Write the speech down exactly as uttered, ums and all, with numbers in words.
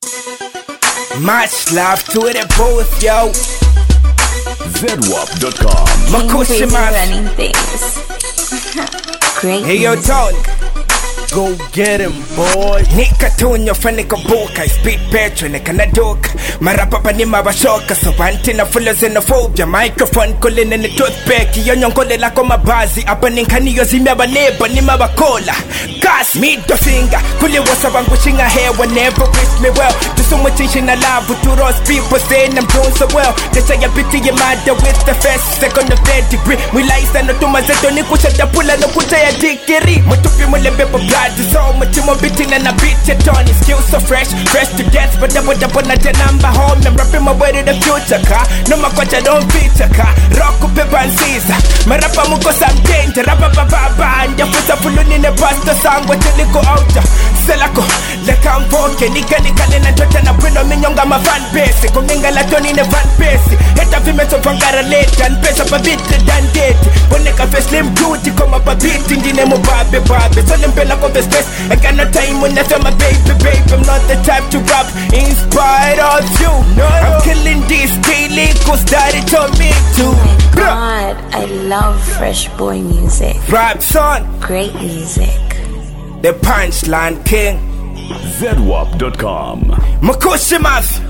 Much love to the both, yo. Zedwap dot com. Crazy running things. Great. Hey, yo, Tony. Go get him, boy. Nika tunyo fani kabuka. I speed petro nika naduka. Marapa pa ni mabashoka. So wanti na full of xenophobia. Microphone kulin in the toothpick. Yonyon kole la koma bazi. Apa ninkani yozi miaba neba ni mabakola. Gas me the finger. Kuli wasa bang wishing a hair will never wish me well. Do so much in a love to those people saying I'm doing so well. They say I pity your mother with the first second of their degree. We lies and no to my zeto ni kusha da pula no kucha ya dikiri. Mutupi mule bebo so much more beating and a beat your Tony. Skills so fresh, fresh to death. But double double not your number home. I'm rapping my way to the future car. No my coach I don't feature car. Rock up paper and Caesar. My rapper muko some danger. Rapper baba and your foot up full in the pasta song. What you go out ya Selako Leka mpoke Nika nika lena jota na pweno minyonga ma fan base. Kuminga la toni ne van base. Heta vimeto pangara late. And pesa pa bitte dan date. Boneka fe slim duty. Koma pa beat Indine mo babe babe. Solim pela ko the space. I got no time when I tell my baby babe. I'm not the type to rap in spite of you. No. I'm killing this daily. Cause daddy told me to. Oh my God, I love Fresh Boy music. Rap son. Great music. The punchline king. Zedwap dot com. Makushimas.